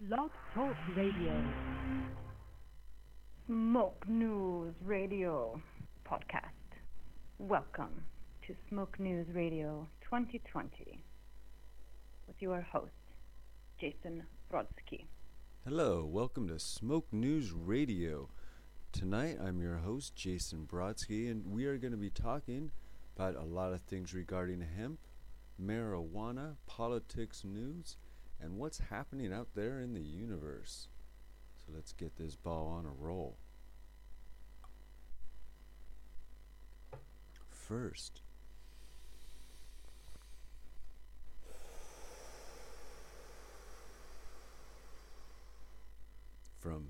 Blog Talk Radio. Smoke News Radio podcast. Welcome to Smoke News Radio 2020 with your host, Jason Brodsky. Hello, welcome to Smoke News Radio. Tonight I'm your host, Jason Brodsky, and we are going to be talking about a lot of things regarding hemp, marijuana, politics, news, and what's happening out there in the universe. So let's get this ball on a roll. First, from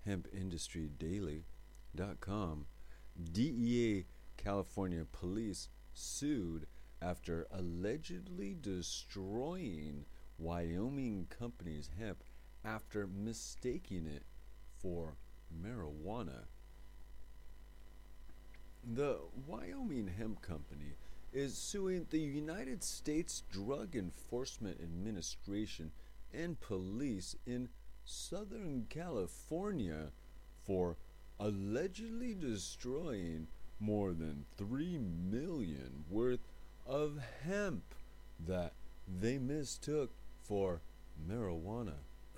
hempindustrydaily.com, DEA California police sued after allegedly destroying Wyoming company's hemp after mistaking it for marijuana. The Wyoming Hemp Company is suing the United States Drug Enforcement Administration and police in Southern California for allegedly destroying more than $3 million worth of hemp that they mistook for marijuana.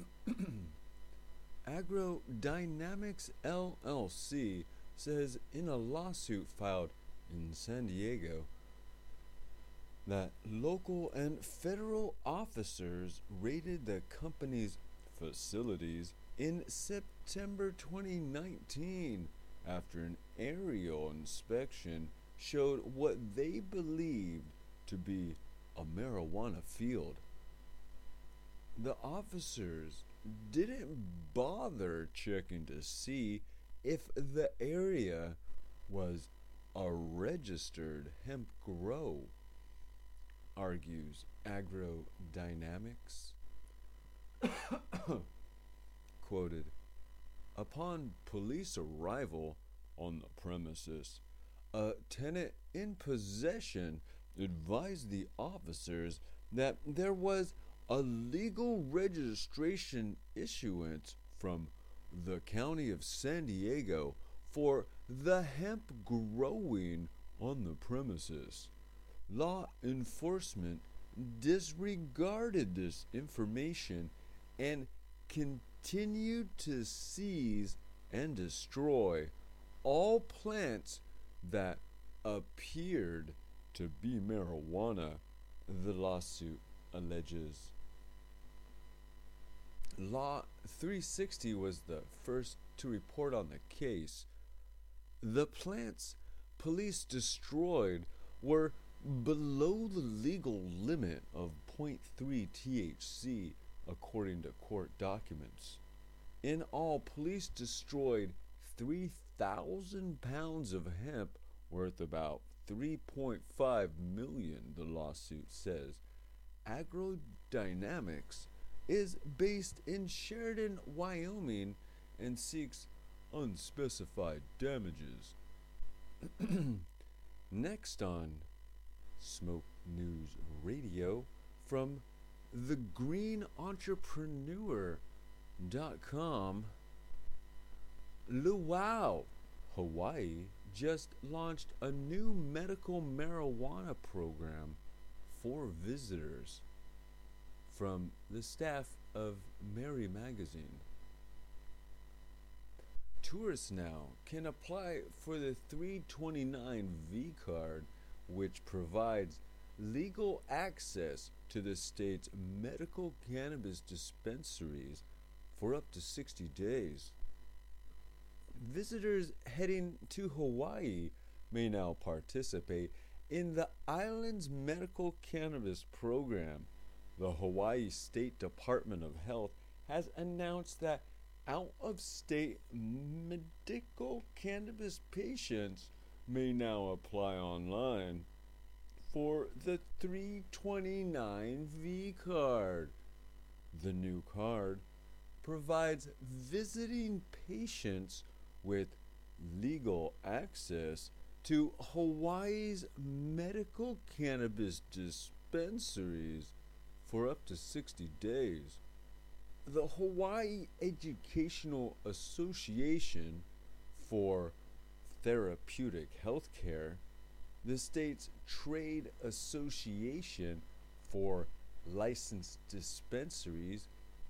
AgroDynamics LLC says in a lawsuit filed in San Diego that local and federal officers raided the company's facilities in September 2019 after an aerial inspection showed what they believed to be a marijuana field. The officers didn't bother checking to see if the area was a registered hemp grow, argues AgroDynamics. Quoted, upon police arrival on the premises, a tenant in possession advised the officers that there was a legal registration issuance from the County of San Diego for the hemp growing on the premises. Law enforcement disregarded this information and continued to seize and destroy all plants that appeared to be marijuana, the lawsuit alleges. Law 360 was the first to report on the case. The plants police destroyed were below the legal limit of 0.3 THC, according to court documents. In all, police destroyed 3,000 pounds of hemp worth about $3.5 million, the lawsuit says. AgroDynamics is based in Sheridan, Wyoming, and seeks unspecified damages. Next on Smoke News Radio, from thegreenentrepreneur.com, Luau, Hawaii, just launched a new medical marijuana program for visitors. From the staff of Mary Magazine. Tourists now can apply for the 329V card, which provides legal access to the state's medical cannabis dispensaries for up to 60 days. Visitors heading to Hawaii may now participate in the island's medical cannabis program. The Hawaii State Department of Health has announced that out-of-state medical cannabis patients may now apply online for the 329V card. The new card provides visiting patients with legal access to Hawaii's medical cannabis dispensaries for up to 60 days. the Hawaii Educational Association for Therapeutic Healthcare, the state's trade association for licensed dispensaries,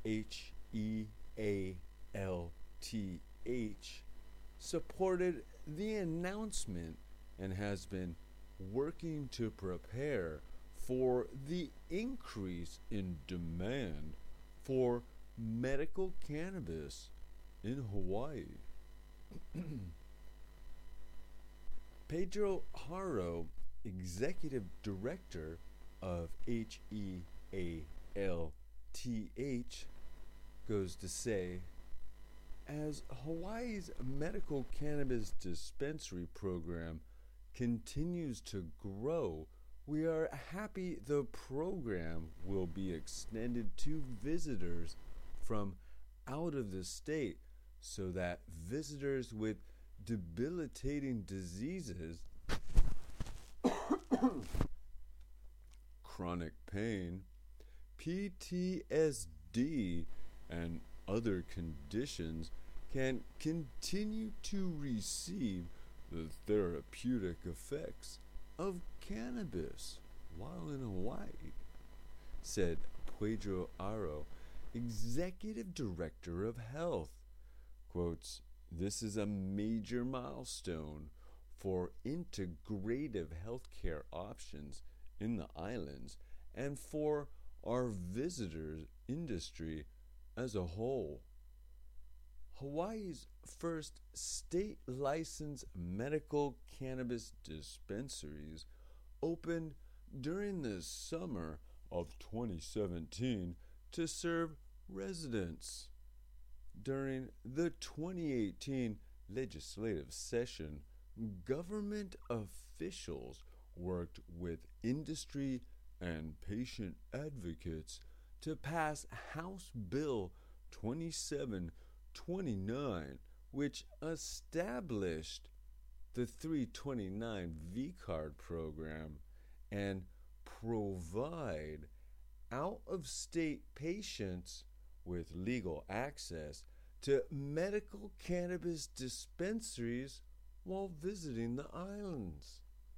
HEALTH, supported the announcement and has been working to prepare for the increase in demand for medical cannabis in Hawaii. Pedro Haro, executive director of HEALTH, goes to say, as Hawaii's medical cannabis dispensary program continues to grow, we are happy the program will be extended to visitors from out of the state so that visitors with debilitating diseases, chronic pain, PTSD, and other conditions can continue to receive the therapeutic effects of cannabis while in Hawaii, said Pedro Haro, executive director of health. Quotes, this is a major milestone for integrative healthcare options in the islands and for our visitors industry as a whole. Hawaii's first state licensed medical cannabis dispensaries opened during the summer of 2017 to serve residents. During the 2018 legislative session, government officials worked with industry and patient advocates to pass House Bill 2729, which established the 329V card program and provide out-of-state patients with legal access to medical cannabis dispensaries while visiting the islands.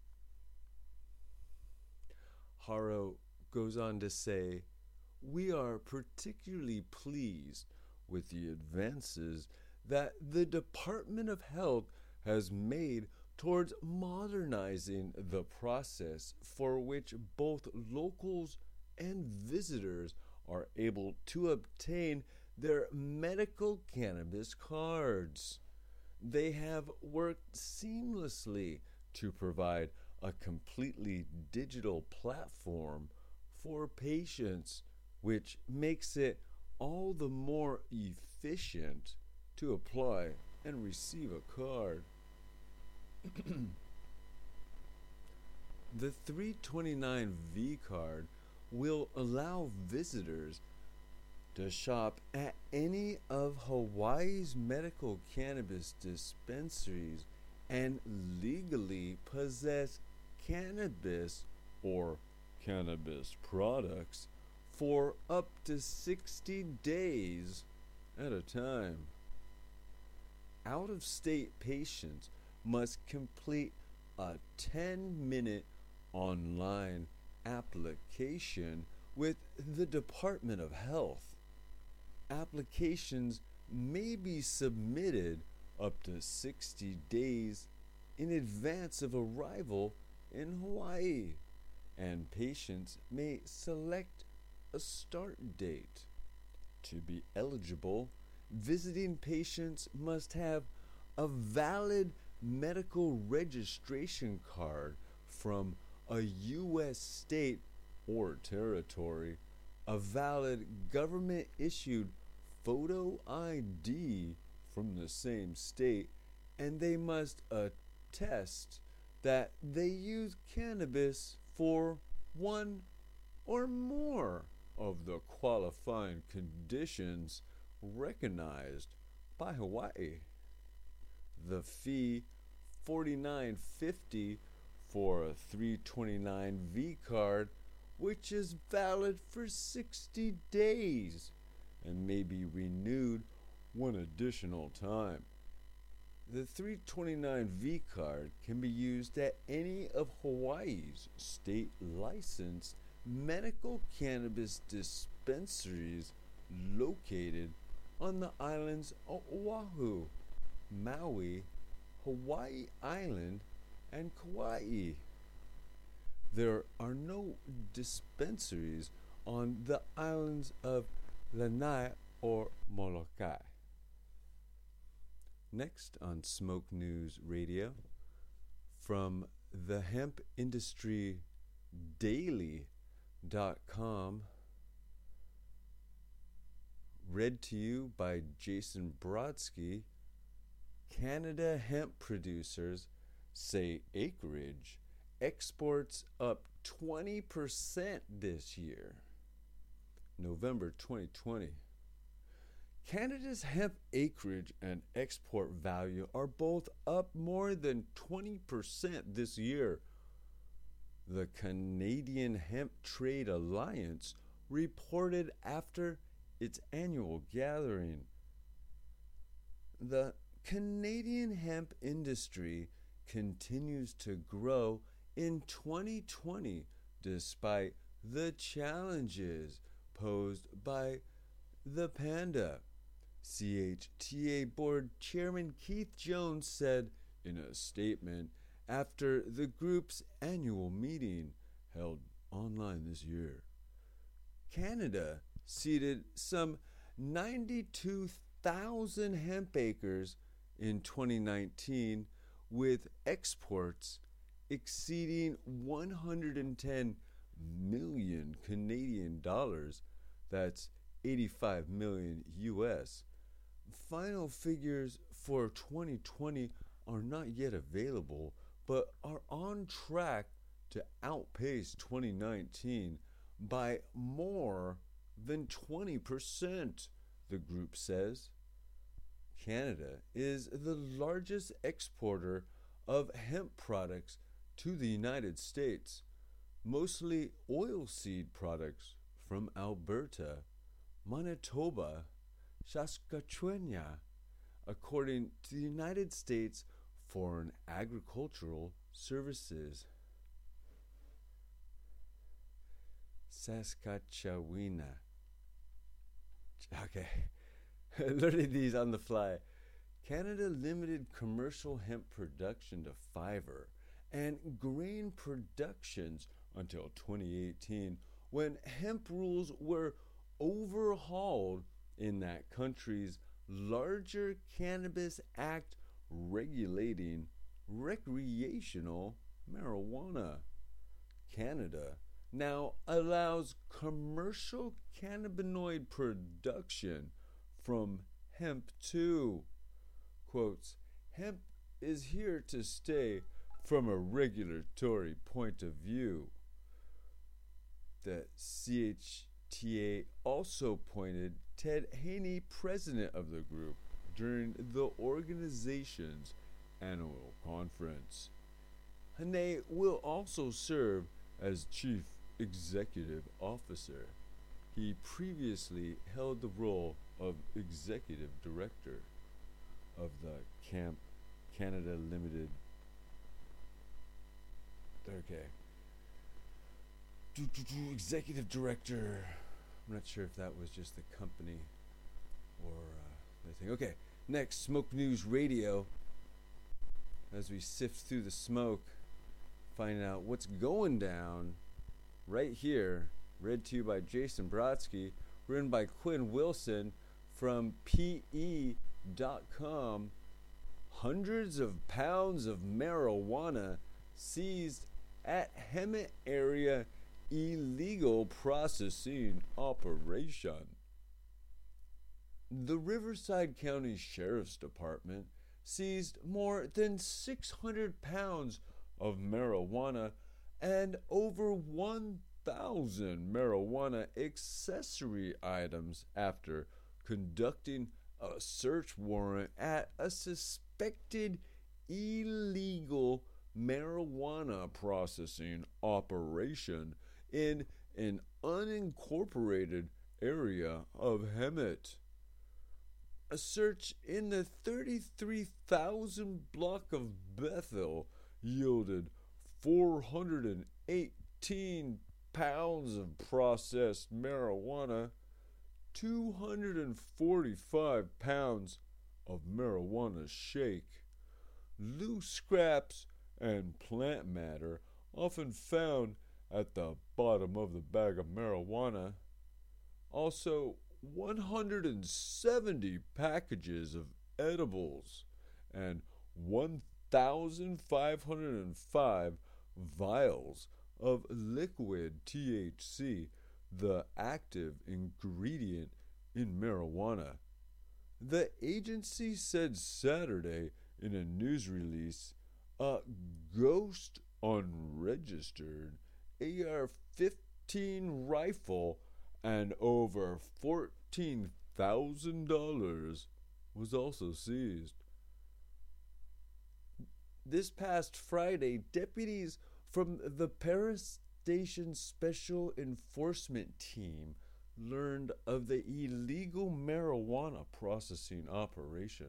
Haro goes on to say, we are particularly pleased with the advances that the Department of Health has made towards modernizing the process for which both locals and visitors are able to obtain their medical cannabis cards. They have worked seamlessly to provide a completely digital platform for patients, which makes it all the more efficient to apply and receive a card. The 329V card will allow visitors to shop at any of Hawaii's medical cannabis dispensaries and legally possess cannabis or cannabis products for up to 60 days at a time. Out-of-state patients must complete a 10-minute online application with the Department of Health. Applications may be submitted up to 60 days in advance of arrival in Hawaii, and patients may select a start date. To be eligible, visiting patients must have a valid medical registration card from a U.S. state or territory, a valid government-issued photo ID from the same state, and they must attest that they use cannabis for one or more of the qualifying conditions recognized by Hawaii. The fee, $49.50 for a 329V card, which is valid for 60 days, and may be renewed one additional time. The 329V card can be used at any of Hawaii's state-licensed medical cannabis dispensaries located on the islands of Oahu, Maui, Hawaii Island, and Kauai. There are no dispensaries on the islands of Lanai or Molokai. Next on Smoke News Radio, from the Hemp Industry Daily.com, read to you by Jason Brodsky. Canada hemp producers say acreage exports up 20% this year. November 2020. Canada's hemp acreage and export value are both up more than 20% this year. The Canadian Hemp Trade Alliance reported after its annual gathering. The Canadian hemp industry continues to grow in 2020 despite the challenges posed by the panda. CHTA Board Chairman Keith Jones said in a statement after the group's annual meeting held online this year. Canada seeded some 92,000 hemp acres in 2019, with exports exceeding 110 million Canadian dollars. That's 85 million US. Final figures for 2020 are not yet available, but are on track to outpace 2019 by more than 20%, the group says. Canada is the largest exporter of hemp products to the United States, mostly oilseed products from Alberta, Manitoba, Saskatchewan, according to the United States Foreign Agricultural Services. Saskatchewan. Okay. Learning these on the fly. Canada limited commercial hemp production to fiber and grain productions until 2018, when hemp rules were overhauled in that country's larger Cannabis Act regulating recreational marijuana. Canada now allows commercial cannabinoid production from hemp too. Quotes, hemp is here to stay from a regulatory point of view. The CHTA also appointed Ted Haney president of the group during the organization's annual conference. Haney will also serve as chief executive officer. He previously held the role of executive director of the Camp Canada Limited. Okay. Executive director. I'm not sure if that was just the company or the thing. Okay, next, Smoke News Radio. As we sift through the smoke, find out what's going down right here. Read to you by Jason Brodsky, written by Quinn Wilson from PE.com. Hundreds of pounds of marijuana seized at Hemet area illegal processing operation. The Riverside County Sheriff's Department seized more than 600 pounds of marijuana and over 1,000 marijuana accessory items after conducting a search warrant at a suspected illegal marijuana processing operation in an unincorporated area of Hemet. A search in the 33,000 block of Bethel yielded 418 pounds of processed marijuana, 245 pounds of marijuana shake, loose scraps, and plant matter often found at the bottom of the bag of marijuana. Also, 170 packages of edibles and 1,505 vials of liquid THC, the active ingredient in marijuana. The agency said Saturday in a news release a ghost unregistered AR-15 rifle and over $14,000 was also seized. This past Friday, deputies from the Paris Station Special Enforcement Team learned of the illegal marijuana processing operation.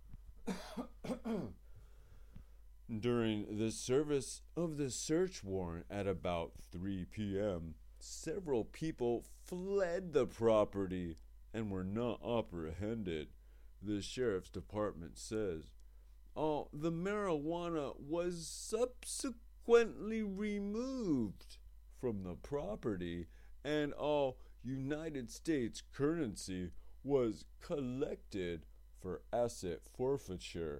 During the service of the search warrant at about 3 p.m., several people fled the property and were not apprehended, the sheriff's department says. All the marijuana was subsequently removed from the property, and all United States currency was collected for asset forfeiture.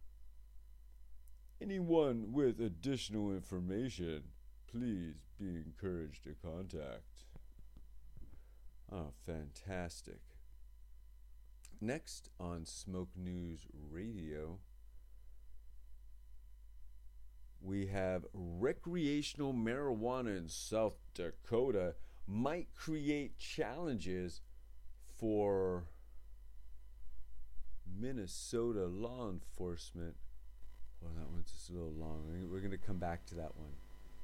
Anyone with additional information, please be encouraged to contact. Oh, fantastic. Next on Smoke News Radio, we have recreational marijuana in South Dakota might create challenges for Minnesota law enforcement. Well, that one's just a little long. We're going to come back to that one.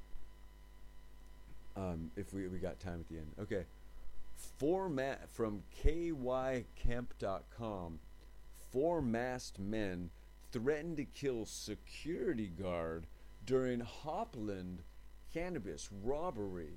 If we got time at the end. Okay. From kycamp.com, 4 masked men threatened to kill security guard during Hopland cannabis robbery.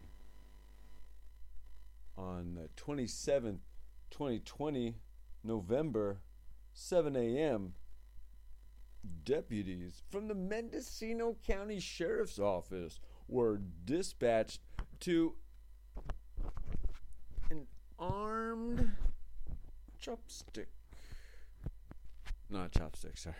On the 27th, 2020, November, 7 a.m., deputies from the Mendocino County Sheriff's Office were dispatched to an armed chopstick. Not chopstick, sorry.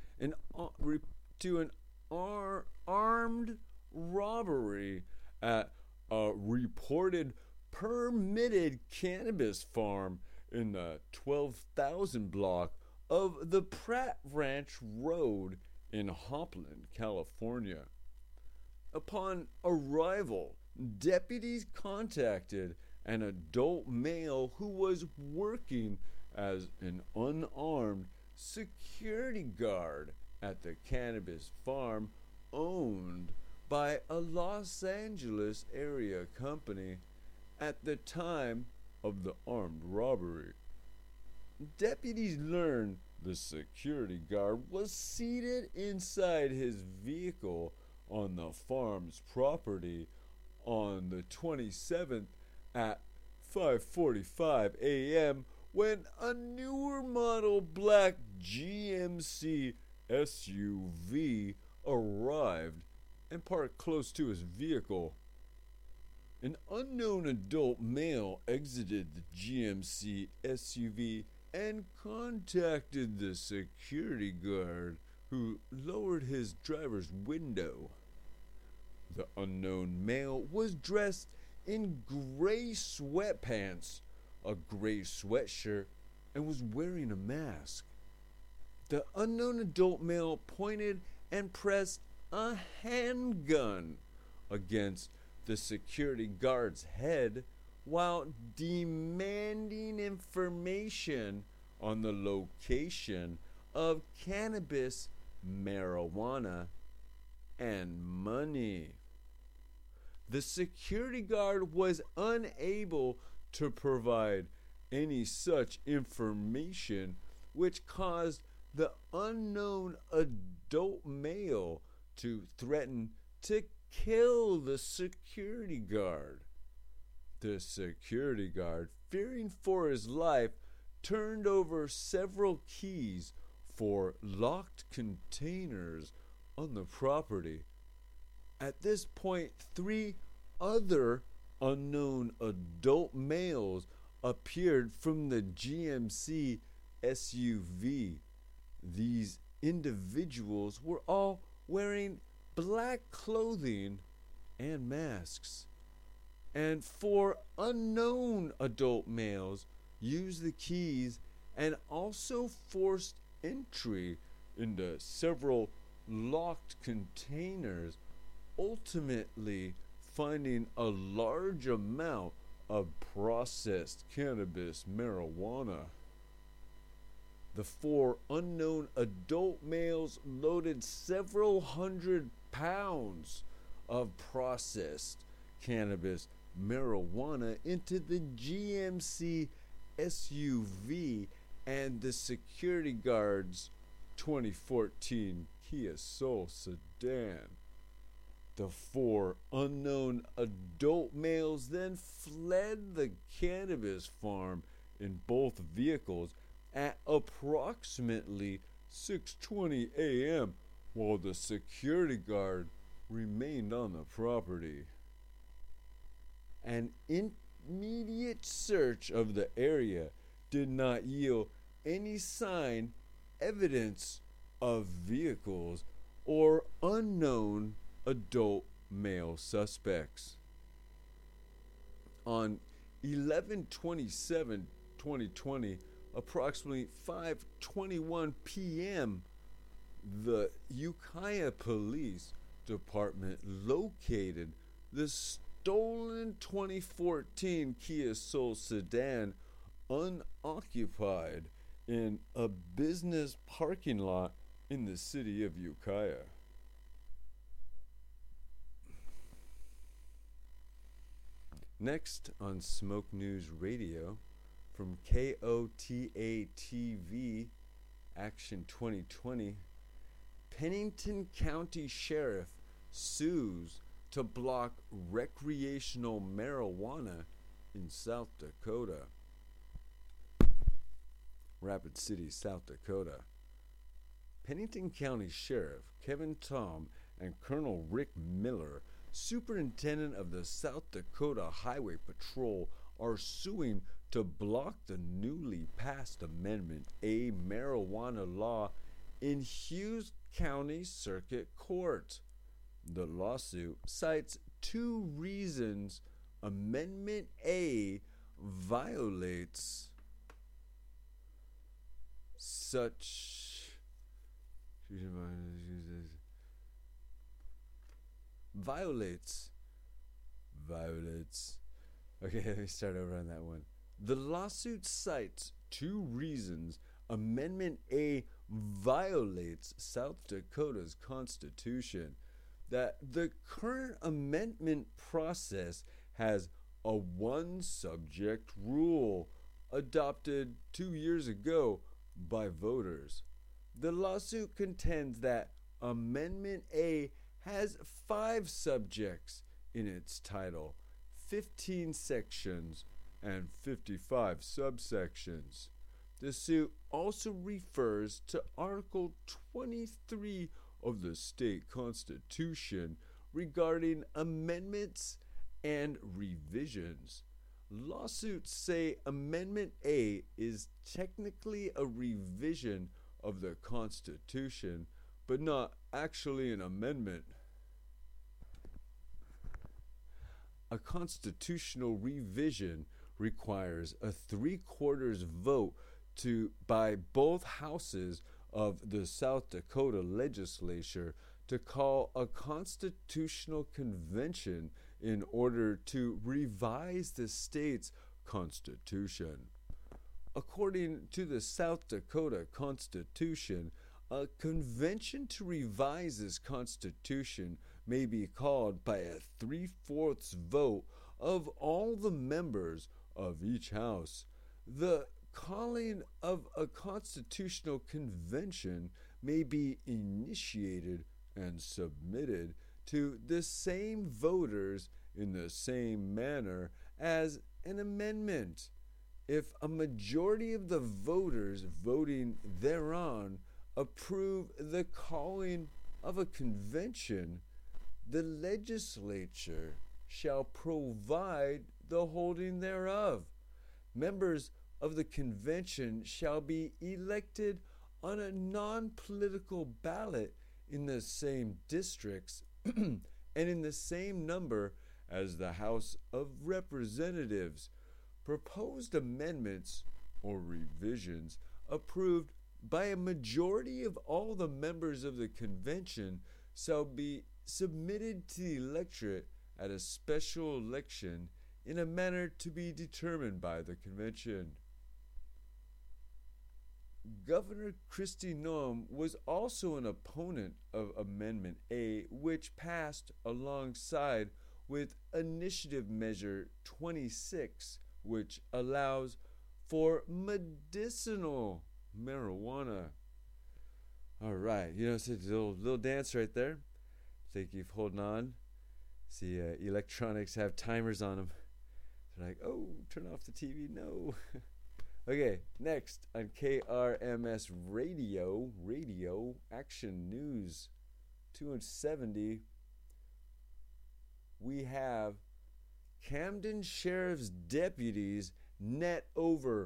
To an armed robbery at a reported permitted cannabis farm in the 12,000 block of the Pratt Ranch Road in Hopland, California. Upon arrival, deputies contacted an adult male who was working as an unarmed security guard at the cannabis farm owned by a Los Angeles area company at the time of the armed robbery. Deputies learned the security guard was seated inside his vehicle on the farm's property on the 27th at 5:45 a.m. when a newer model black GMC SUV arrived and parked close to his vehicle. An unknown adult male exited the GMC SUV and contacted the security guard, who lowered his driver's window. The unknown male was dressed in gray sweatpants, a gray sweatshirt, and was wearing a mask. The unknown adult male pointed and pressed a handgun against the security guard's head while demanding information on the location of cannabis, marijuana, and money. The security guard was unable to provide any such information, which caused the unknown adult male to threaten to kill the security guard. The security guard, fearing for his life, turned over several keys for locked containers on the property. At this point, 3 other unknown adult males appeared from the GMC SUV. These individuals were all wearing black clothing and masks. And 4 unknown adult males used the keys and also forced entry into several locked containers, ultimately finding a large amount of processed cannabis marijuana. The 4 unknown adult males loaded several hundred pounds of processed cannabis marijuana into the GMC SUV and the security guard's 2014 Kia Soul sedan. The 4 unknown adult males then fled the cannabis farm in both vehicles at approximately 6:20 a.m. while the security guard remained on the property. An immediate search of the area did not yield any evidence of vehicles or unknown adult male suspects. On 11/27/2020, approximately 5:21 p.m., the Ukiah Police Department located the stolen 2014 Kia Soul sedan unoccupied in a business parking lot in the city of Ukiah. Next on Smoke News Radio, from KOTA TV, Action 2020, Pennington County Sheriff sues to block recreational marijuana in South Dakota. Rapid City, South Dakota. Pennington County Sheriff Kevin Tom and Colonel Rick Miller, Superintendent of the South Dakota Highway Patrol, are suing to block the newly passed Amendment A marijuana law in Hughes County Circuit Court. The lawsuit cites 2 reasons Amendment A violates Okay, let me start over on that one. The lawsuit cites 2 reasons Amendment A violates South Dakota's Constitution. That the current amendment process has a one-subject rule adopted 2 years ago by voters. The lawsuit contends that Amendment A has 5 subjects in its title, 15 sections, and 55 subsections. The suit also refers to Article 23 of the state constitution regarding amendments and revisions. Lawsuits say Amendment A is technically a revision of the Constitution, but not actually an amendment. A constitutional revision requires a 3/4 vote by both houses of the South Dakota legislature to call a constitutional convention in order to revise the state's constitution. According to the South Dakota Constitution, a convention to revise this constitution may be called by a 3/4 vote of all the members of each house. The calling of a constitutional convention may be initiated and submitted to the same voters in the same manner as an amendment. If a majority of the voters voting thereon approve the calling of a convention, the legislature shall provide the holding thereof. Members of the convention shall be elected on a non-political ballot in the same districts and in the same number as the House of Representatives. Proposed amendments or revisions approved by a majority of all the members of the convention shall be submitted to the electorate at a special election in a manner to be determined by the convention. Governor Kristi Noem was also an opponent of Amendment A, which passed alongside with Initiative Measure 26, which allows for medicinal marijuana. All right, it's a little dance right there. Thank you for holding on. See, electronics have timers on them. They're like, oh, turn off the TV. No. Okay, next on KRMS Radio Action News 270, we have Camden Sheriff's deputies net over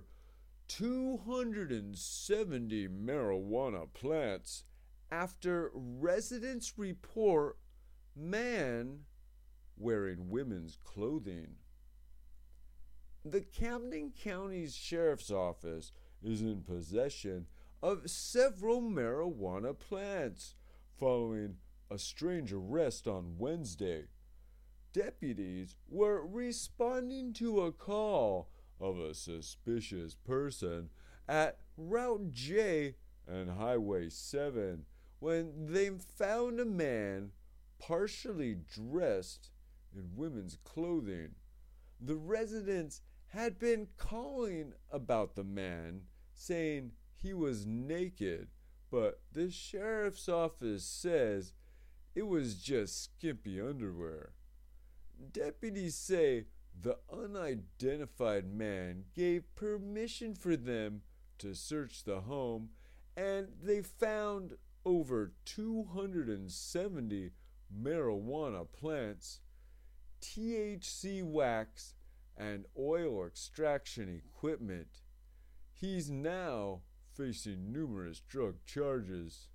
270 marijuana plants after residents report man wearing women's clothing. The Camden County Sheriff's Office is in possession of several marijuana plants following a strange arrest on Wednesday. Deputies were responding to a call of a suspicious person at Route J and Highway 7 when they found a man partially dressed in women's clothing. The residents had been calling about the man, saying he was naked, but the sheriff's office says it was just skimpy underwear. Deputies say the unidentified man gave permission for them to search the home, and they found over 270 marijuana plants, THC wax, and oil extraction equipment. He's now facing numerous drug charges.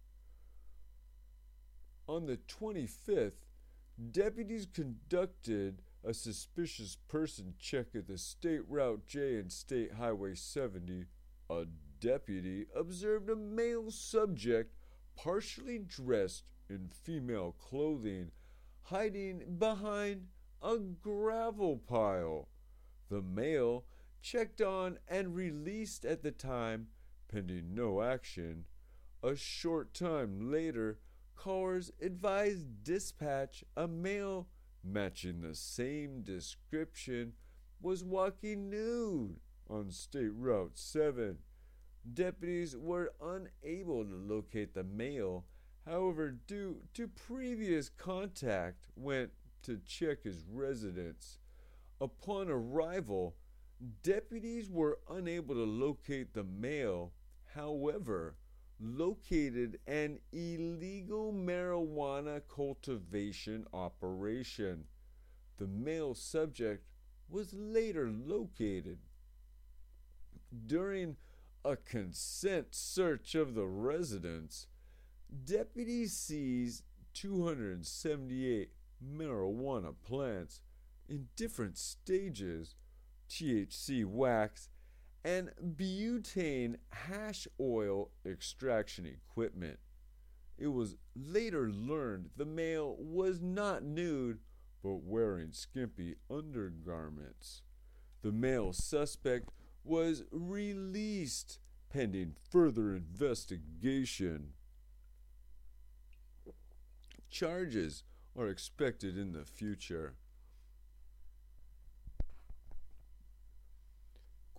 On the 25th, deputies conducted a suspicious person check at the State Route J and State Highway 70. A deputy observed a male subject partially dressed in female clothing, hiding behind a gravel pile. The male checked on and released at the time, pending no action. A short time later, callers advised dispatch a male matching the same description was walking nude on State Route 7. Deputies were unable to locate the male. However, due to previous contact, went to check his residence. Upon arrival, deputies were unable to locate the male. However, located an illegal marijuana cultivation operation. The male subject was later located. During a consent search of the residence, deputies seized 278 marijuana plants in different stages, THC wax, and butane hash oil extraction equipment. It was later learned the male was not nude, but wearing skimpy undergarments. The male suspect was released pending further investigation. Charges are expected in the future.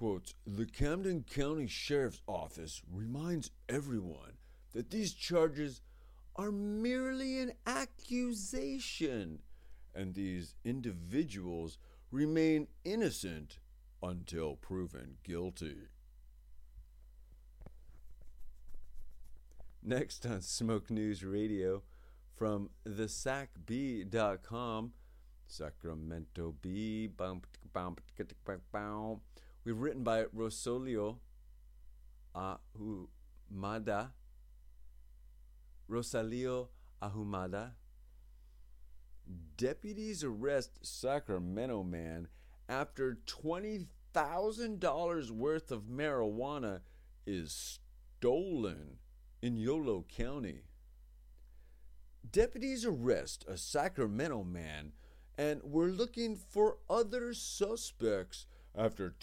Quotes, the Camden County Sheriff's Office reminds everyone that these charges are merely an accusation, and these individuals remain innocent until proven guilty. Next on Smoke News Radio from thesacb.com, Sacramento Bee. We've written by Rosalio Ahumada. Deputies arrest Sacramento man after $20,000 worth of marijuana is stolen in Yolo County. Deputies arrest a Sacramento man and were looking for other suspects after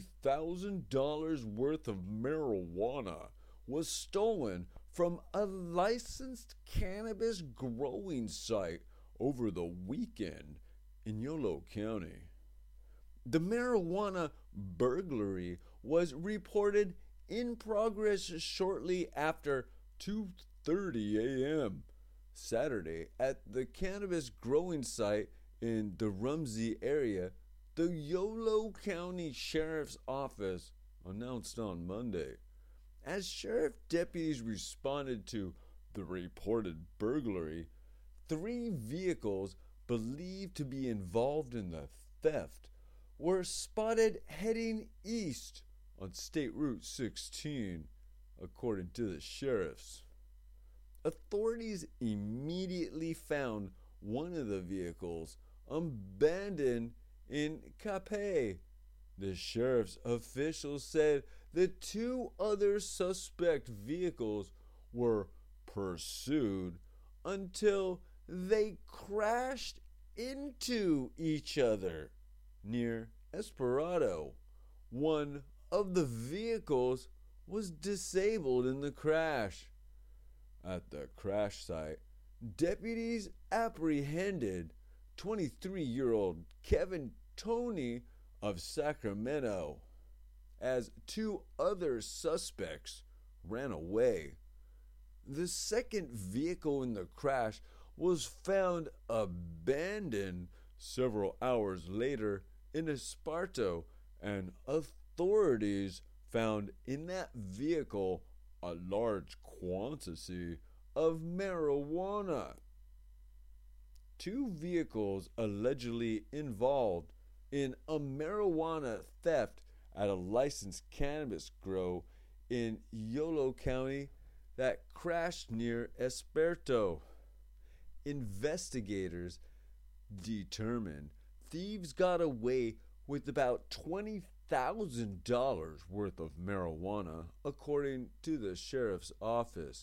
$20,000 worth of marijuana was stolen from a licensed cannabis growing site over the weekend in Yolo County. The marijuana burglary was reported in progress shortly after 2:30 a.m. Saturday at the cannabis growing site in the Rumsey area, the Yolo County Sheriff's Office announced on Monday. As sheriff deputies responded to the reported burglary, 3 vehicles believed to be involved in the theft were spotted heading east on State Route 16, according to the sheriffs. Authorities immediately found one of the vehicles abandoned in Capay. The sheriff's officials said the 2 other suspect vehicles were pursued until they crashed into each other near Esperado. One of the vehicles was disabled in the crash. At the crash site, deputies apprehended 23-year-old Kevin Toney of Sacramento as 2 other suspects ran away. The second vehicle in the crash was found abandoned several hours later in Esparto, and authorities found in that vehicle a large quantity of marijuana. 2 vehicles allegedly involved in a marijuana theft at a licensed cannabis grow in Yolo County that crashed near Esparto. Investigators determined thieves got away with about $20,000 worth of marijuana, according to the sheriff's office.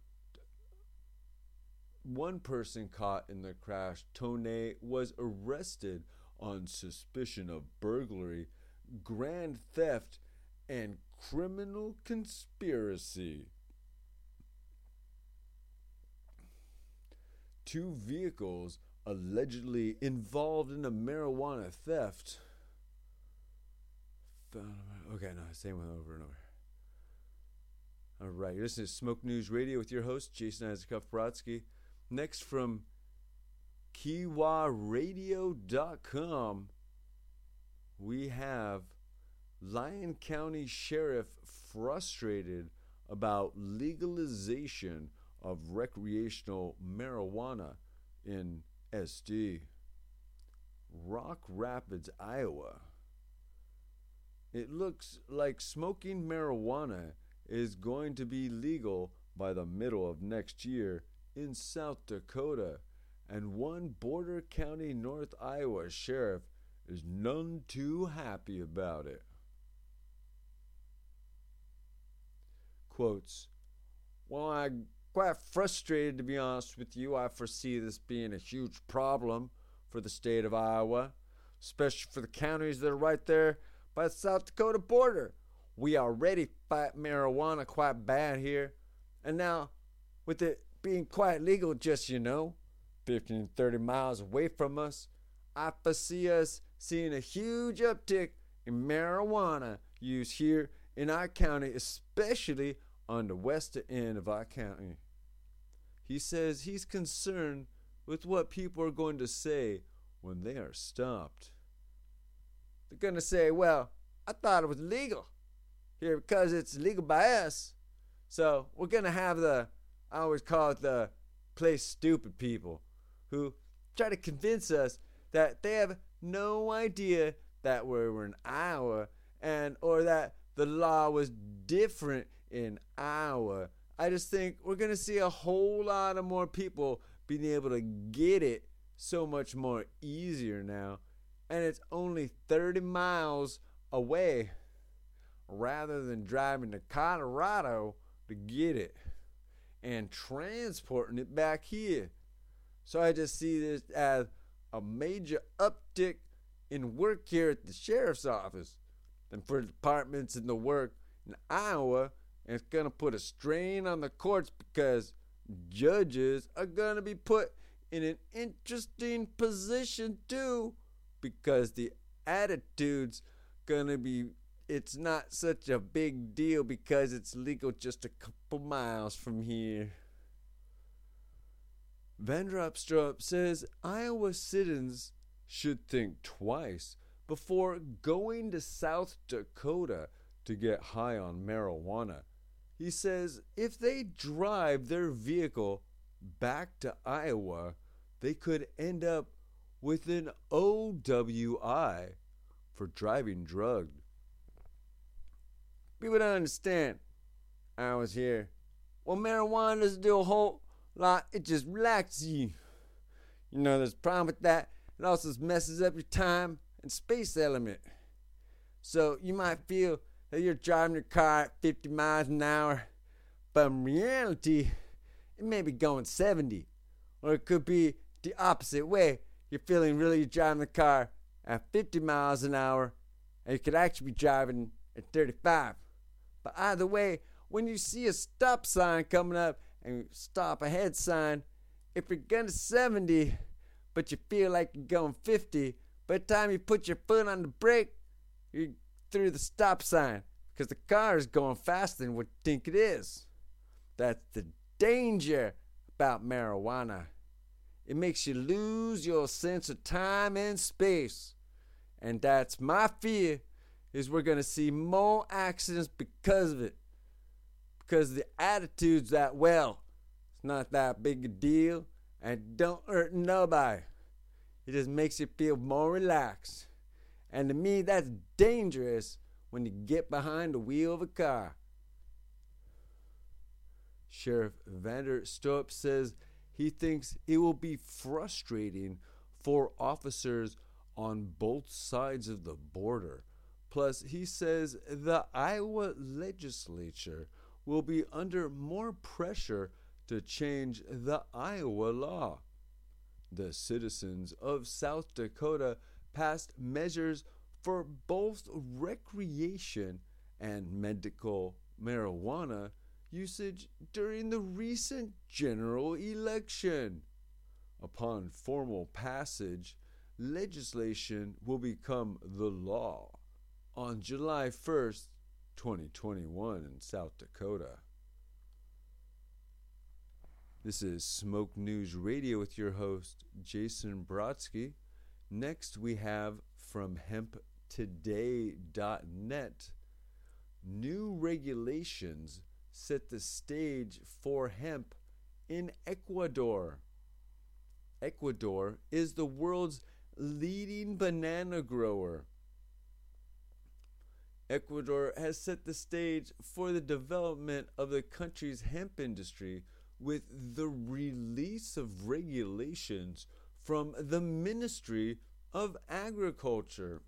One person caught in the crash, Toney, was arrested on suspicion of burglary, grand theft, and criminal conspiracy. 2 vehicles allegedly involved in a marijuana theft. Okay, no, same one over and over. All right, you're listening to Smoke News Radio with your host, Jason Isaac-Brodsky. Next from KiwaRadio.com, we have Lyon County Sheriff frustrated about legalization of recreational marijuana in SD. Rock Rapids, Iowa. It looks like smoking marijuana is going to be legal by the middle of next year in South Dakota, and one Border County, North Iowa sheriff is none too happy about it. Quotes, well, I'm quite frustrated, to be honest with you. I foresee this being a huge problem for the state of Iowa, especially for the counties that are right there by the South Dakota border. We already fight marijuana quite bad here, and now with it being quite legal, just 15 to 30 miles away from us, I foresee us seeing a huge uptick in marijuana use here in our county, especially on the western end of our county. He says he's concerned with what people are going to say when they are stopped. They're going to say, well, I thought it was legal here because it's legal by us. So we're going to have I always call it the play stupid people who try to convince us that they have no idea that we're in Iowa or that the law was different in Iowa. I just think we're going to see a whole lot of more people being able to get it so much more easier now. And it's only 30 miles away rather than driving to Colorado to get it and transporting it back here. So I just see this as a major uptick in work here at the sheriff's office and for departments in the work in Iowa. And it's going to put a strain on the courts because judges are going to be put in an interesting position too, because the attitude's going to be, it's not such a big deal because it's legal just a couple miles from here. Vandropstrup says Iowa citizens should think twice before going to South Dakota to get high on marijuana. He says if they drive their vehicle back to Iowa, they could end up with an OWI for driving drugged. People don't understand. I was here. Well, marijuana doesn't do a whole lot. It just relaxes you. You know, there's a problem with that. It also messes up your time and space element. So you might feel that you're driving your car at 50 miles an hour, but in reality, it may be going 70. Or it could be the opposite way. You're driving the car at 50 miles an hour, and you could actually be driving at 35. But either way, when you see a stop sign coming up and stop ahead sign, if you're going to 70, but you feel like you're going 50, by the time you put your foot on the brake, you're through the stop sign because the car is going faster than what you think it is. That's the danger about marijuana. It makes you lose your sense of time and space. And that's my fear, is we're going to see more accidents because of it. Because the attitude's that, well, it's not that big a deal and don't hurt nobody. It just makes you feel more relaxed. And to me, that's dangerous when you get behind the wheel of a car. Sheriff Vandropstrup says he thinks it will be frustrating for officers on both sides of the border. Plus, he says the Iowa legislature will be under more pressure to change the Iowa law. The citizens of South Dakota passed measures for both recreation and medical marijuana usage during the recent general election. Upon formal passage, legislation will become the law on July 1st, 2021 in South Dakota. This is Smoke News Radio with your host, Jason Brodsky. Next, we have from hemptoday.net. New regulations set the stage for hemp in Ecuador. Ecuador is the world's leading banana grower. Ecuador has set the stage for the development of the country's hemp industry with the release of regulations from the Ministry of Agriculture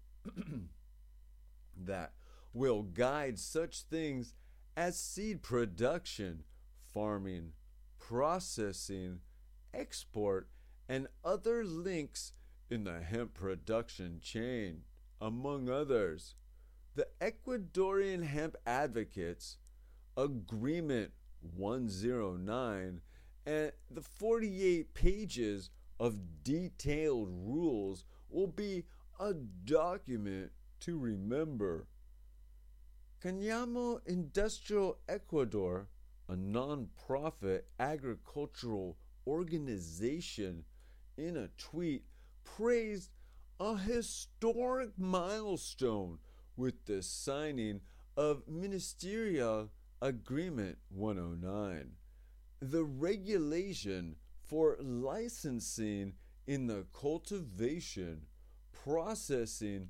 that will guide such things as seed production, farming, processing, export, and other links in the hemp production chain, among others. The Ecuadorian Hemp Advocates Agreement 109 and the 48 pages of detailed rules will be a document to remember. Cañamo Industrial Ecuador, a non-profit agricultural organization, in a tweet praised a historic milestone with the signing of Ministerial Agreement 109, the regulation for licensing in the cultivation, processing,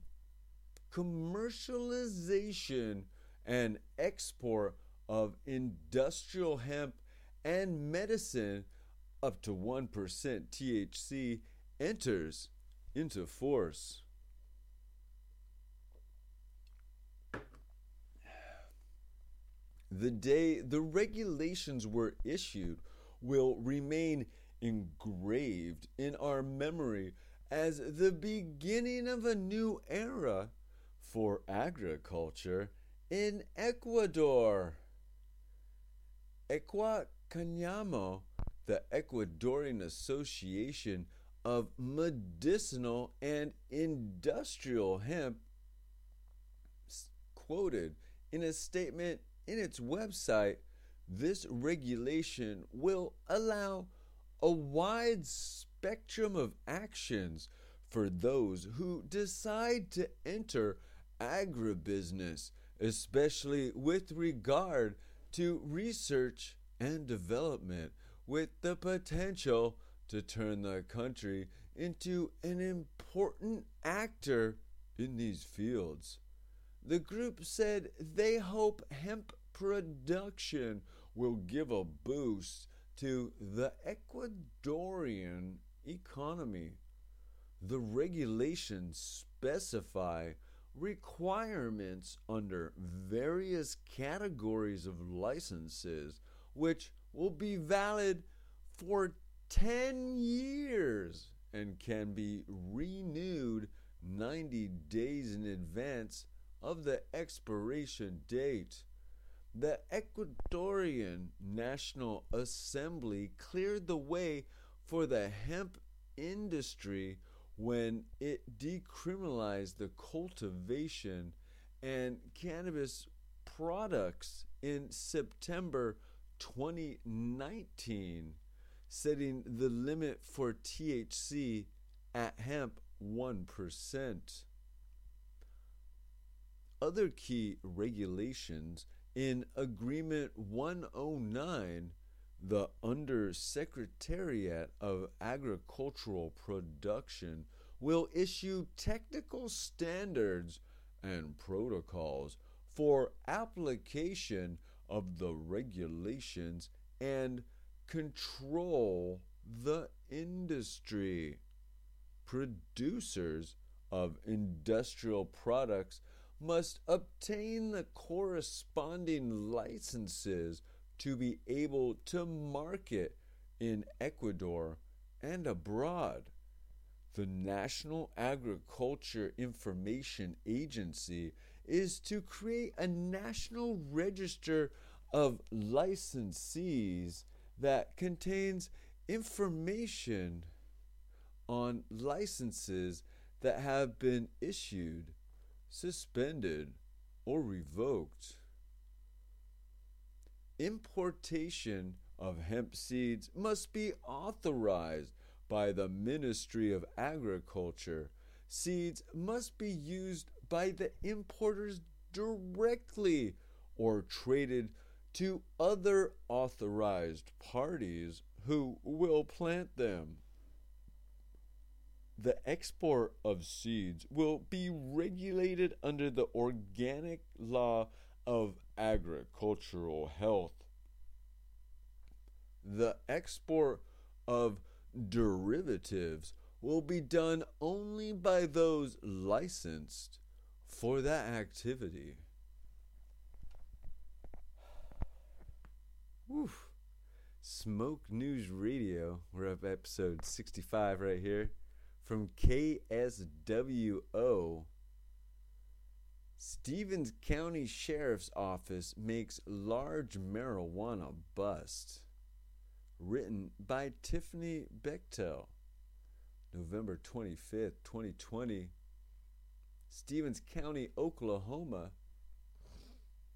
commercialization, and export of industrial hemp and medicine up to 1% THC enters into force. The day the regulations were issued will remain engraved in our memory as the beginning of a new era for agriculture in Ecuador. Cañamo, the Ecuadorian Association of Medicinal and Industrial Hemp, quoted in a statement in its website, this regulation will allow a wide spectrum of actions for those who decide to enter agribusiness, especially with regard to research and development, with the potential to turn the country into an important actor in these fields. The group said they hope hemp production will give a boost to the Ecuadorian economy. The regulations specify requirements under various categories of licenses, which will be valid for 10 years and can be renewed 90 days in advance of the expiration date. The Ecuadorian National Assembly cleared the way for the hemp industry when it decriminalized the cultivation and cannabis products in September 2019, setting the limit for THC at hemp 1%. Other key regulations in Agreement 109, the Undersecretariat of Agricultural Production will issue technical standards and protocols for application of the regulations and control the industry. Producers of industrial products must obtain the corresponding licenses to be able to market in Ecuador and abroad. The National Agriculture Information Agency is to create a national register of licensees that contains information on licenses that have been issued, suspended, or revoked. Importation of hemp seeds must be authorized by the Ministry of Agriculture. Seeds must be used by the importers directly or traded to other authorized parties who will plant them. The export of seeds will be regulated under the Organic Law of Agricultural Health. The export of derivatives will be done only by those licensed for that activity. Woof. Smoke News Radio. We're up episode 65 right here from KSWO. Stevens County Sheriff's Office makes large marijuana bust. Written by Tiffany Bechtel. November 25th, 2020. Stevens County, Oklahoma.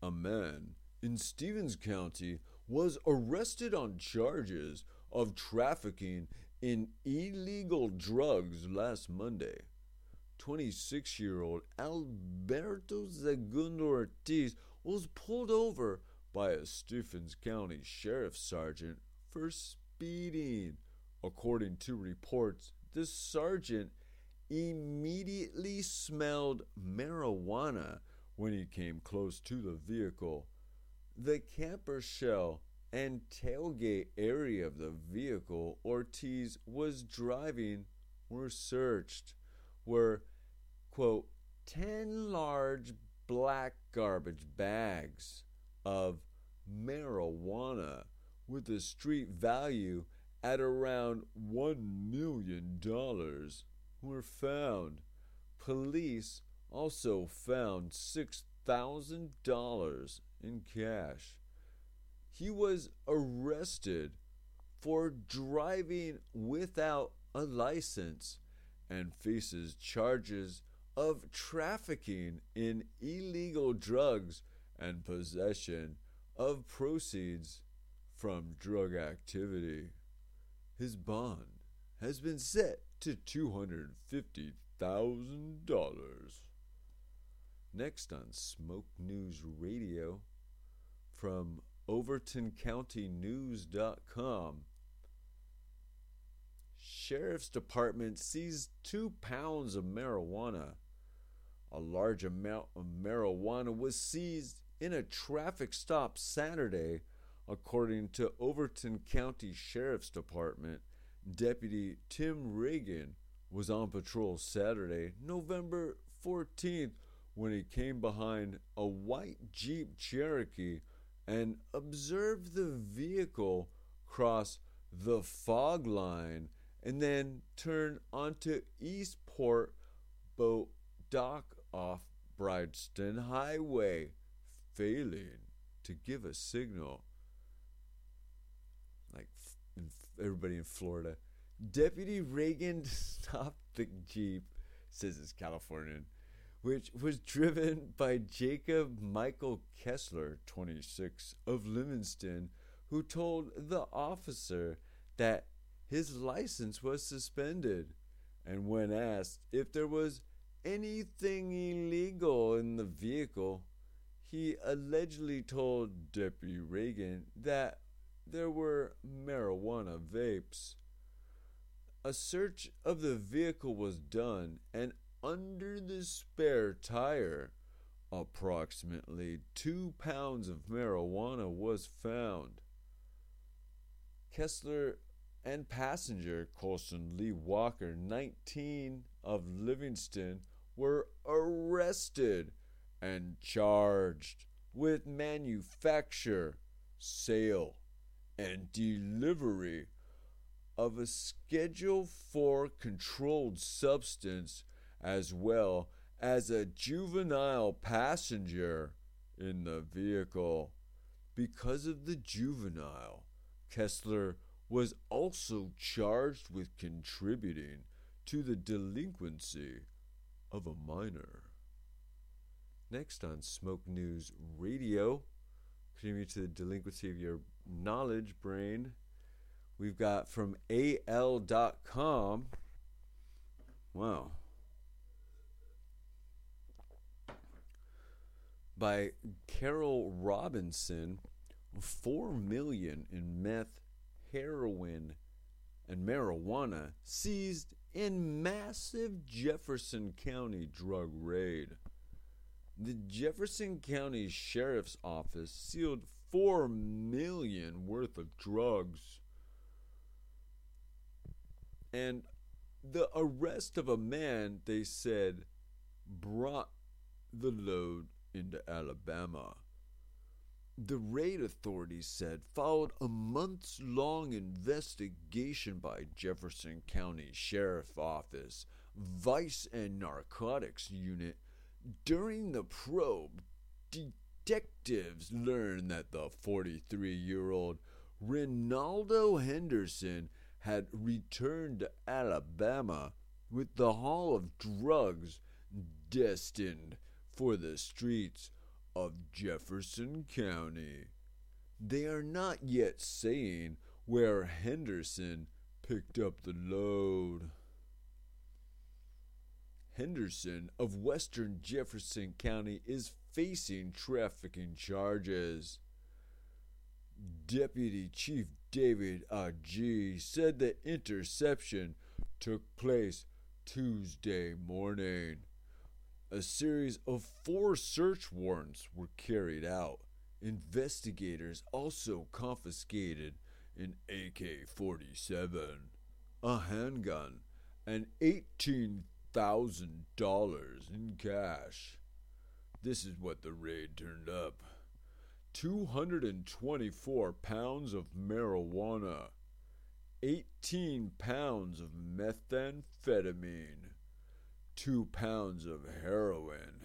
a man in Stevens County was arrested on charges of trafficking in illegal drugs last Monday. 26-year-old Alberto Segundo Ortiz was pulled over by a Stephens County Sheriff's Sergeant for speeding. According to reports, the sergeant immediately smelled marijuana when he came close to the vehicle. The camper shell and tailgate area of the vehicle Ortiz was driving were searched, where, quote, 10 large black garbage bags of marijuana with a street value at around $1 million were found. Police also found $6,000 in cash. He was arrested for driving without a license and faces charges of trafficking in illegal drugs and possession of proceeds from drug activity. His bond has been set to $250,000. Next on Smoke News Radio, from OvertonCountyNews.com, Sheriff's Department seized 2 pounds of marijuana. A large amount of marijuana was seized in a traffic stop Saturday, according to Overton County Sheriff's Department. Deputy Tim Reagan was on patrol Saturday, November 14th, when he came behind a white Jeep Cherokee and observed the vehicle cross the fog line and then turn onto Eastport Boat Dock off Brideston Highway, failing to give a signal. Like everybody in Florida. Deputy Reagan stopped the Jeep, says it's Californian, which was driven by Jacob Michael Kessler, 26, of Livingston, who told the officer that his license was suspended. And when asked if there was anything illegal in the vehicle, he allegedly told Deputy Reagan that there were marijuana vapes. A search of the vehicle was done, and under the spare tire, approximately 2 pounds of marijuana was found. Kessler and passenger Colson Lee Walker, 19, of Livingston, were arrested and charged with manufacture, sale, and delivery of a Schedule 4 controlled substance, as well as a juvenile passenger in the vehicle. Because of the juvenile, Kessler was also charged with contributing to the delinquency of a minor. Next on Smoke News Radio, contributing to the delinquency of your knowledge brain, we've got from AL.com. Wow. By Carol Robinson, 4 million in meth, heroin, and marijuana seized in massive Jefferson County drug raid. The Jefferson County Sheriff's Office sealed $4 million worth of drugs. And the arrest of a man, they said, brought the load into Alabama. The raid, authorities said, followed a months-long investigation by Jefferson County Sheriff's Office, Vice and Narcotics Unit. During the probe, detectives learned that the 43-year-old Rinaldo Henderson had returned to Alabama with the haul of drugs destined for the streets of Jefferson County. They are not yet saying where Henderson picked up the load. Henderson of western Jefferson County is facing trafficking charges. Deputy Chief David Agee said the interception took place Tuesday morning. A series of 4 search warrants were carried out. Investigators also confiscated an AK-47, a handgun, and $18,000 in cash. This is what the raid turned up. 224 pounds of marijuana, 18 pounds of methamphetamine, 2 pounds of heroin,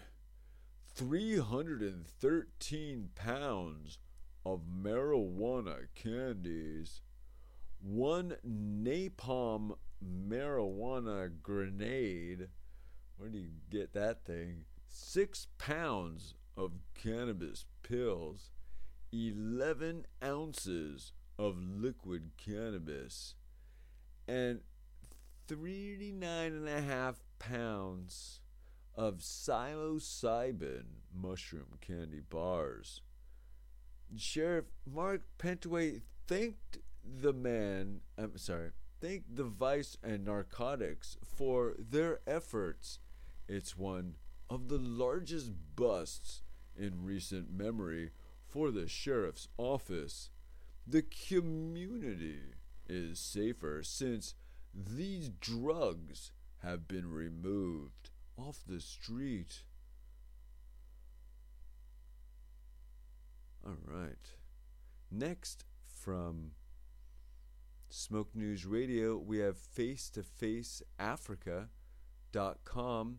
313 pounds of marijuana candies, 1 napalm marijuana grenade, where do you get that thing? 6 pounds of cannabis pills, 11 ounces of liquid cannabis, and 39.5 pounds of psilocybin mushroom candy bars. Sheriff Mark Pentway thanked the Vice and Narcotics for their efforts. It's one of the largest busts in recent memory for the sheriff's office. The community is safer since these drugs have been removed off the street. All right. Next, from Smoke News Radio, we have FaceToFaceAfrica.com.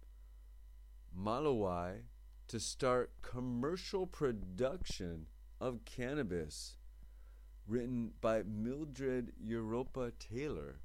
Malawi to start commercial production of cannabis, written by Mildred Europa Taylor.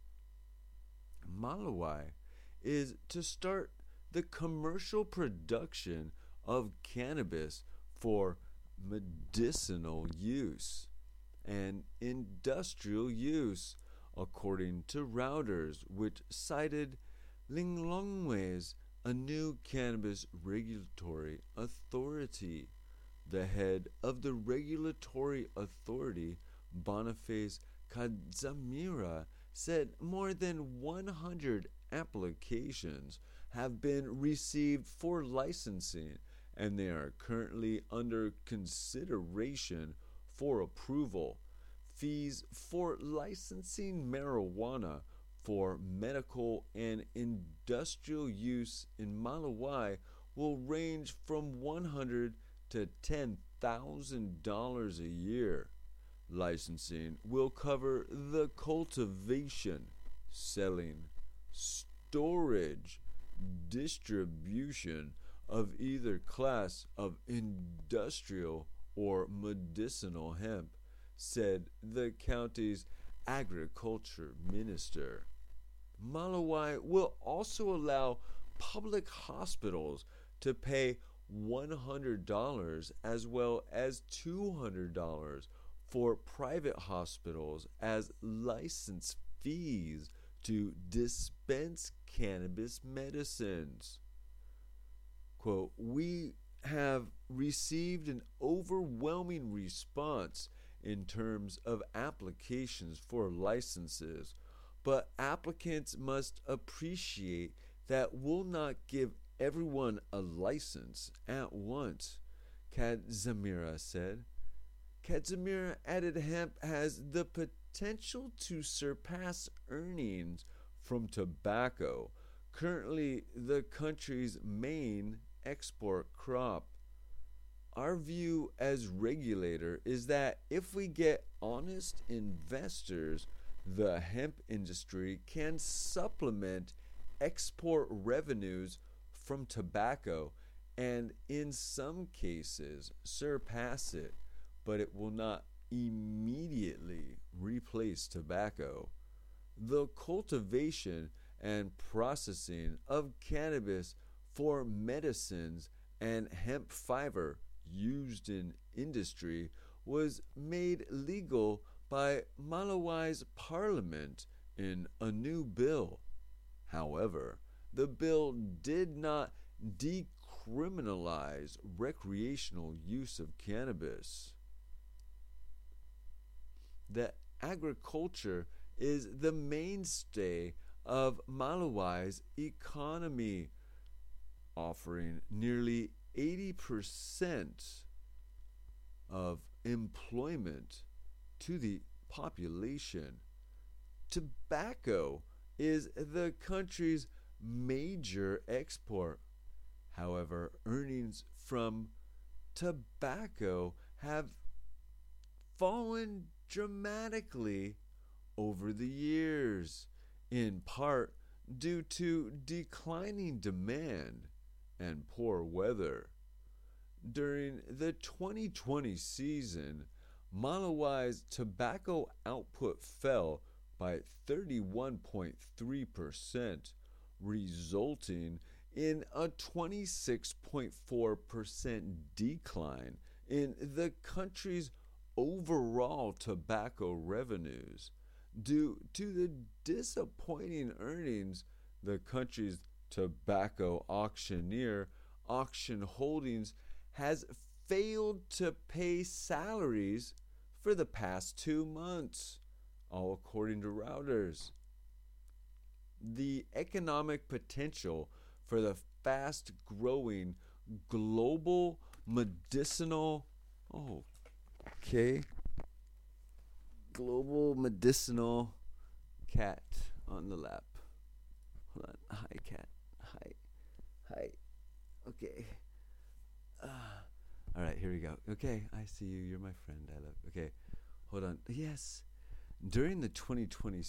Malawi is to start the commercial production of cannabis for medicinal use and industrial use, according to Reuters, which cited Lilongwe's a new cannabis regulatory authority. The head of the regulatory authority, Boniface Kadzamira, said more than 100 applications have been received for licensing, and they are currently under consideration for approval. Fees for licensing marijuana for medical and industrial use in Malawi will range from $100 to $10,000 a year. Licensing will cover the cultivation, selling, storage, distribution of either class of industrial or medicinal hemp, said the county's agriculture minister. Malawi will also allow public hospitals to pay $100 as well as $200 for private hospitals as license fees to dispense cannabis medicines. Quote, "We have received an overwhelming response in terms of applications for licenses, but applicants must appreciate that we'll not give everyone a license at once," Kadzamira said. Kadzamira added hemp has the potential to surpass earnings from tobacco, currently the country's main export crop. Our view as regulator is that if we get honest investors, the hemp industry can supplement export revenues from tobacco and in some cases surpass it, but it will not immediately replace tobacco. The cultivation and processing of cannabis for medicines and hemp fiber used in industry was made legal by Malawi's parliament in a new bill. However, the bill did not decriminalize recreational use of cannabis. The agriculture is the mainstay of Malawi's economy, offering nearly 80% of employment to the population. Tobacco is the country's major export. However, earnings from tobacco have fallen dramatically over the years, in part due to declining demand and poor weather. During the 2020 season, Malawi's tobacco output fell by 31.3%, resulting in a 26.4% decline in the country's overall tobacco revenues. Due to the disappointing earnings, the country's tobacco auctioneer, Auction Holdings, has failed to pay salaries for the past 2 months, all according to Reuters. The economic potential for the fast-growing global medicinal cat on the lap. Hold on. Hi, cat. Hi. Okay. All right, here we go. Okay, I see you. You're my friend. I love. Okay, hold on. Yes. During the 2020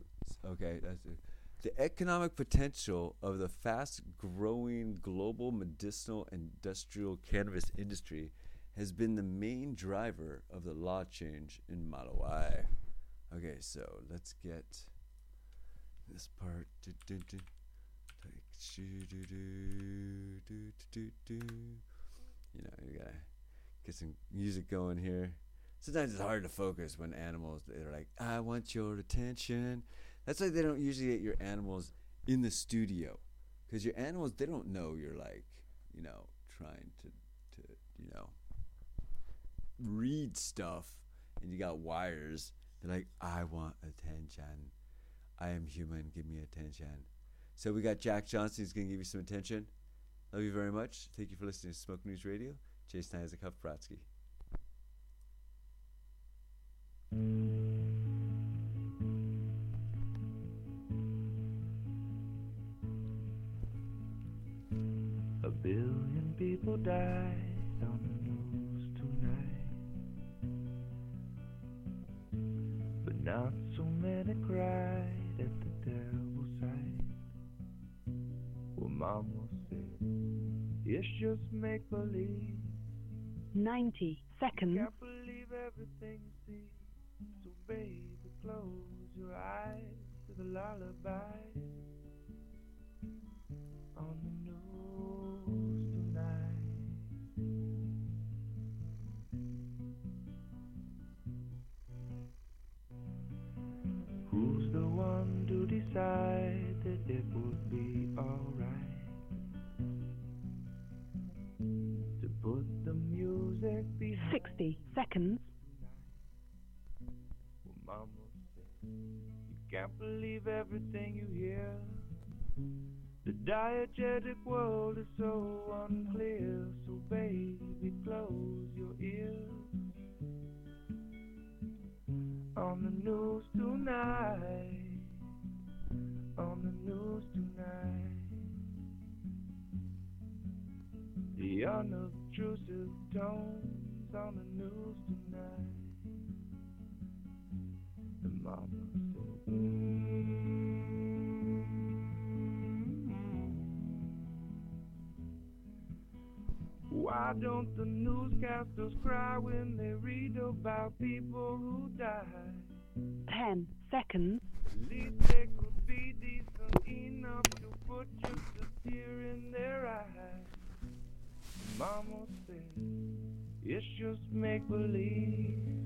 the economic potential of the fast-growing global medicinal industrial cannabis industry has been the main driver of the law change in Malawi. Okay, so let's get this part. You know, you gotta get some music going here. Sometimes it's hard to focus when animals, they're like, I want your attention. That's why they don't usually get your animals in the studio. Because your animals, they don't know you're like, trying to read stuff. And you got wires. They're like, I want attention. I am human. Give me attention. So we got Jack Johnson. He's going to give you some attention. Love you very much. Thank you for listening to Smoke News Radio. Jason Isaac Bratsky. A billion people died on the news tonight, but not so many cried at the terrible sight. Well, Mama said, it's just make-believe. 90 seconds. Can't believe everything you see, so baby, close your eyes to the lullaby on the news tonight. Who's the one to decide that it would be alright to put the music behind? 60 seconds. Well, Mama said, you can't believe everything you hear. The diegetic world is so unclear, so baby, close your ears on the news tonight, on the news tonight. The unobtrusive tones on the news tonight. And Mama said, why don't the newscasters cry when they read about people who died? 10 seconds. At least they could be decent enough to put just a tear in their eyes. Mama said, It's just make believe.